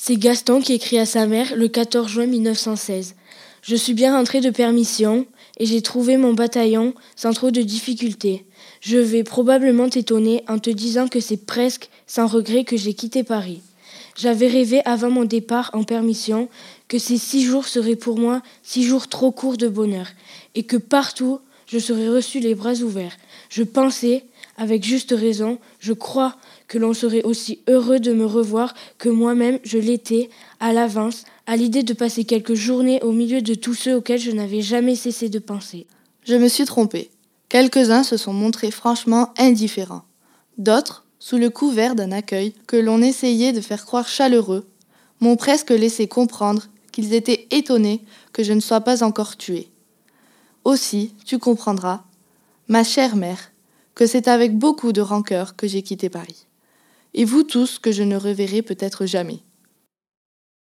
C'est Gaston qui écrit à sa mère le 14 juin 1916. Je suis bien rentré de permission et j'ai trouvé mon bataillon sans trop de difficultés. Je vais probablement t'étonner en te disant que c'est presque sans regret que j'ai quitté Paris. J'avais rêvé avant mon départ en permission que ces 6 jours seraient pour moi 6 jours trop courts de bonheur et que partout je serais reçu les bras ouverts. Je pensais, avec juste raison, je crois que l'on serait aussi heureux de me revoir que moi-même je l'étais à l'avance, à l'idée de passer quelques journées au milieu de tous ceux auxquels je n'avais jamais cessé de penser. Je me suis trompée. Quelques-uns se sont montrés franchement indifférents. D'autres, sous le couvert d'un accueil que l'on essayait de faire croire chaleureux, m'ont presque laissé comprendre qu'ils étaient étonnés que je ne sois pas encore tuée. Aussi, tu comprendras, ma chère mère, que c'est avec beaucoup de rancœur que j'ai quitté Paris. Et vous tous que je ne reverrai peut-être jamais.